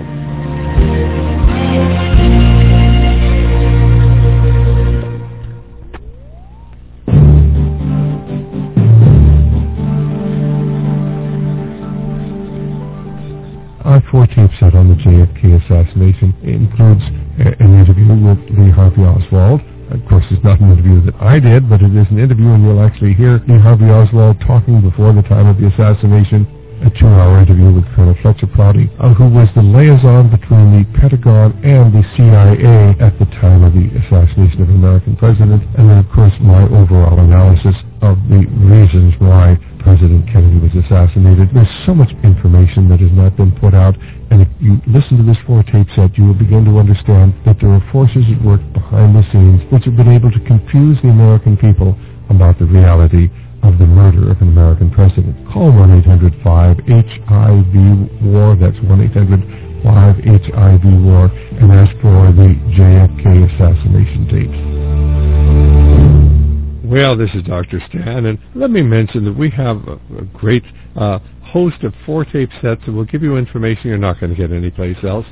Our four tape set on the J F K assassination includes uh, an interview with Lee Harvey Oswald. Of course, it's not an interview that I did, but it is an interview, and you'll actually hear Lee Harvey Oswald talking before the time of the assassination. A two-hour interview with Colonel Fletcher Prouty, uh, who was the liaison between the Pentagon and the C I A at the time of the assassination of an American president, and then, of course, my overall analysis of the reasons why President Kennedy was assassinated. There's so much information that has not been put out, and if you listen to this four-tape set, you will begin to understand that there are forces at work behind the scenes which have been able to confuse the American people about the reality of the murder of an American president. Call one eight hundred five H I V war, that's one eight hundred five H I V war, and ask for the J F K assassination tapes. Well, this is Doctor Stan, and let me mention that we have a, a great uh, host of four-tape sets that will give you information you're not going to get anyplace else.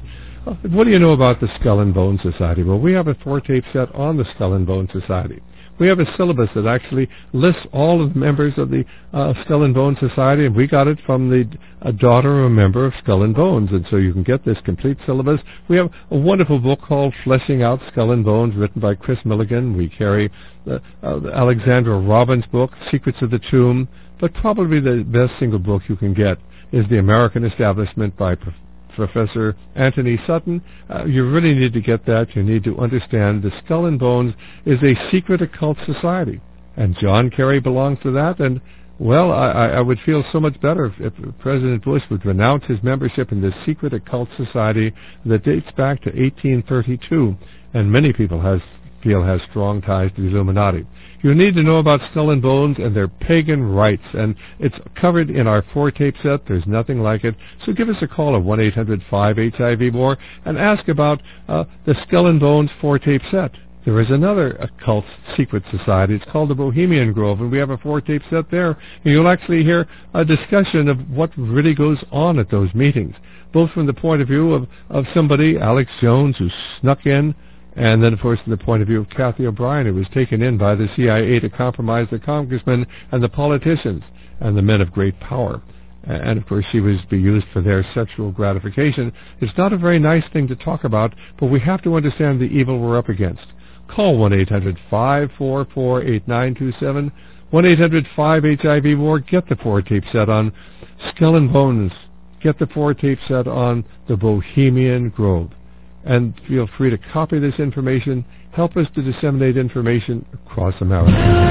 what do you know about the Skull and Bones Society? Well, we have a four-tape set on the Skull and Bones Society. We have a syllabus that actually lists all of the members of the uh, Skull and Bones Society, and we got it from the a daughter of a member of Skull and Bones, and so you can get this complete syllabus. We have a wonderful book called Fleshing Out Skull and Bones, written by Chris Milligan. We carry the, uh, the Alexandra Robbins book, Secrets of the Tomb, but probably the best single book you can get is The American Establishment by Prof- Professor Anthony Sutton. Uh, you really need to get that. You need to understand the Skull and Bones is a secret occult society, and John Kerry belongs to that. And well, I, I would feel so much better if, if President Bush would renounce his membership in this secret occult society that dates back to eighteen thirty-two, and many people has feel has strong ties to the Illuminati. You need to know about Skull and Bones and their pagan rites, and it's covered in our four-tape set. There's nothing like it. So give us a call at one eight hundred five H I V more and ask about uh, the Skull and Bones four-tape set. There is another occult secret society. It's called the Bohemian Grove, and we have a four-tape set there. And you'll actually hear a discussion of what really goes on at those meetings, both from the point of view of, of somebody, Alex Jones, who snuck in, and then, of course, from the point of view of Kathy O'Brien, who was taken in by the C I A to compromise the congressmen and the politicians and the men of great power. And, of course, she was to be used for their sexual gratification. It's not a very nice thing to talk about, but we have to understand the evil we're up against. Call one eight hundred five four four eight nine two seven, one eight hundred five H I V more. Get the four-tape set on Skull and Bones. Get the four-tape set on the Bohemian Grove. And feel free to copy this information. Help us to disseminate information across America.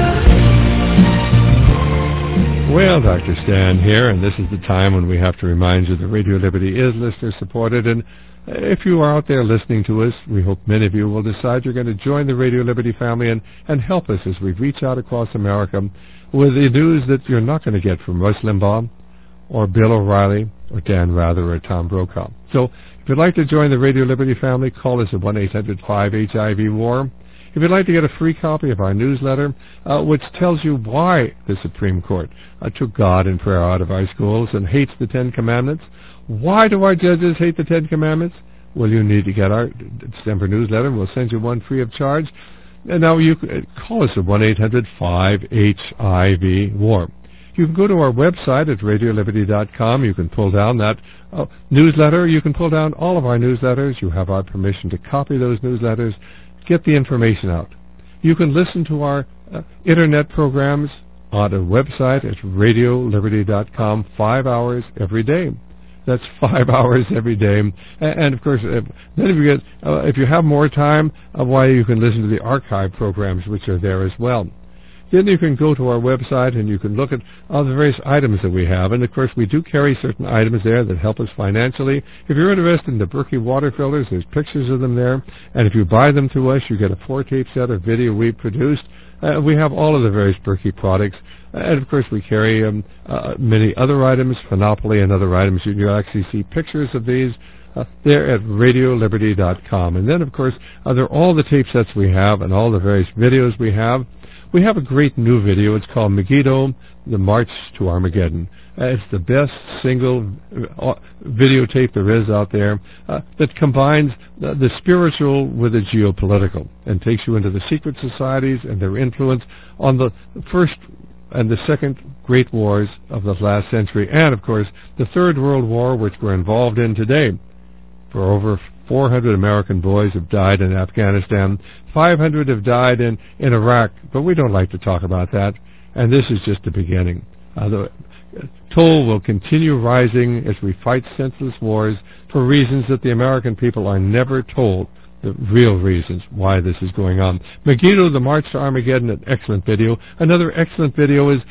Well, Doctor Stan here, and this is the time when we have to remind you that Radio Liberty is listener-supported. And if you are out there listening to us, we hope many of you will decide you're going to join the Radio Liberty family and, and help us as we reach out across America with the news that you're not going to get from Rush Limbaugh or Bill O'Reilly or Dan Rather or Tom Brokaw. So if you'd like to join the Radio Liberty family, call us at one eight hundred five H I V war. If you'd like to get a free copy of our newsletter, uh, which tells you why the Supreme Court uh, took God and prayer out of our schools and hates the Ten Commandments, why do our judges hate the Ten Commandments? Well, you need to get our December newsletter. We'll send you one free of charge. And now you can call us at one eight hundred five H I V war. You can go to our website at radio liberty dot com. You can pull down that uh, newsletter. You can pull down all of our newsletters. You have our permission to copy those newsletters. Get the information out. You can listen to our uh, Internet programs on a website at radio liberty dot com five hours every day. That's five hours every day. And, and of course, uh, then if you, get, uh, if you have more time, uh, why you can listen to the archive programs, which are there as well. Then you can go to our website and you can look at all the various items that we have. And, of course, we do carry certain items there that help us financially. If you're interested in the Berkey water filters, there's pictures of them there. And if you buy them through us, you get a four-tape set of video we produced. Uh, we have all of the various Berkey products. Uh, and, of course, we carry um, uh, many other items, Phenopoly and other items. You can actually see pictures of these. Uh, they're at radio liberty dot com. And then, of course, uh, there are all the tape sets we have and all the various videos we have. We have a great new video. It's called Megiddo, the March to Armageddon. Uh, it's the best single uh, videotape there is out there uh, that combines the, the spiritual with the geopolitical and takes you into the secret societies and their influence on the first and the second great wars of the last century, and, of course, the Third World War, which we're involved in today. For over four hundred American boys have died in Afghanistan. five hundred have died in, in Iraq, but we don't like to talk about that. And this is just the beginning. Uh, the toll will continue rising as we fight senseless wars for reasons that the American people are never told the real reasons why this is going on. Megiddo, the March to Armageddon, an excellent video. Another excellent video is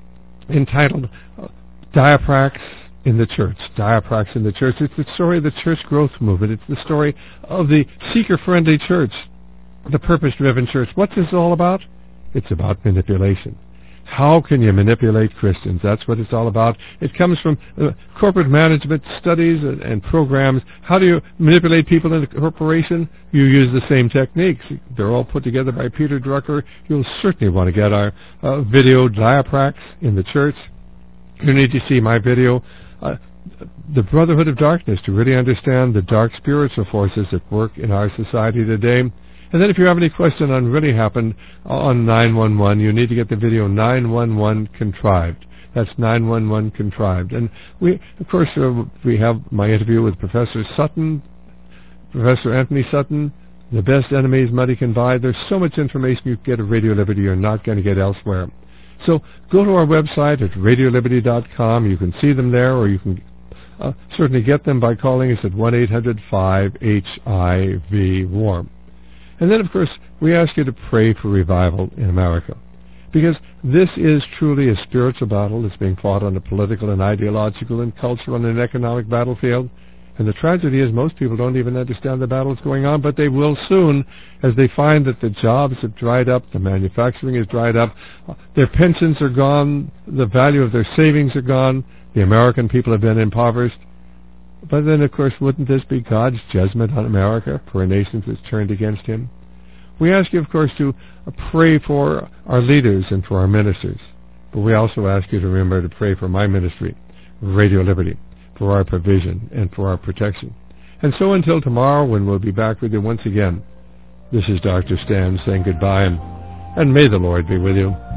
entitled uh, Diaprax in the Church. Diaprax in the Church. It's the story of the church growth movement. It's the story of the seeker-friendly church, the purpose-driven church. What's this all about? It's about manipulation. How can you manipulate Christians? That's what it's all about. It comes from uh, corporate management studies and, and programs. How do you manipulate people in a corporation? You use the same techniques. They're all put together by Peter Drucker. You'll certainly want to get our uh, video, Diaprax in the Church. You need to see my video, uh, the Brotherhood of Darkness to really understand the dark spiritual forces at work in our society today. And then if you have any question on really happened on nine one one, you need to get the video nine one one Contrived. That's nine one one Contrived. And we, of course, uh, we have my interview with Professor Sutton, Professor Anthony Sutton, The Best Enemies Money Can Buy. There's so much information you get at Radio Liberty you're not going to get elsewhere. So go to our website at radio liberty dot com. You can see them there, or you can uh, certainly get them by calling us at one eight hundred five H I V warm. And then, of course, we ask you to pray for revival in America, because this is truly a spiritual battle that's being fought on a political and ideological and cultural and economic battlefield. And the tragedy is most people don't even understand the battles going on, but they will soon as they find that the jobs have dried up, the manufacturing has dried up, their pensions are gone, the value of their savings are gone, the American people have been impoverished. But then, of course, wouldn't this be God's judgment on America for a nation that's turned against him? We ask you, of course, to pray for our leaders and for our ministers. But we also ask you to remember to pray for my ministry, Radio Liberty, for our provision and for our protection. And so until tomorrow, when we'll be back with you once again, this is Doctor Stan saying goodbye, and, and may the Lord be with you.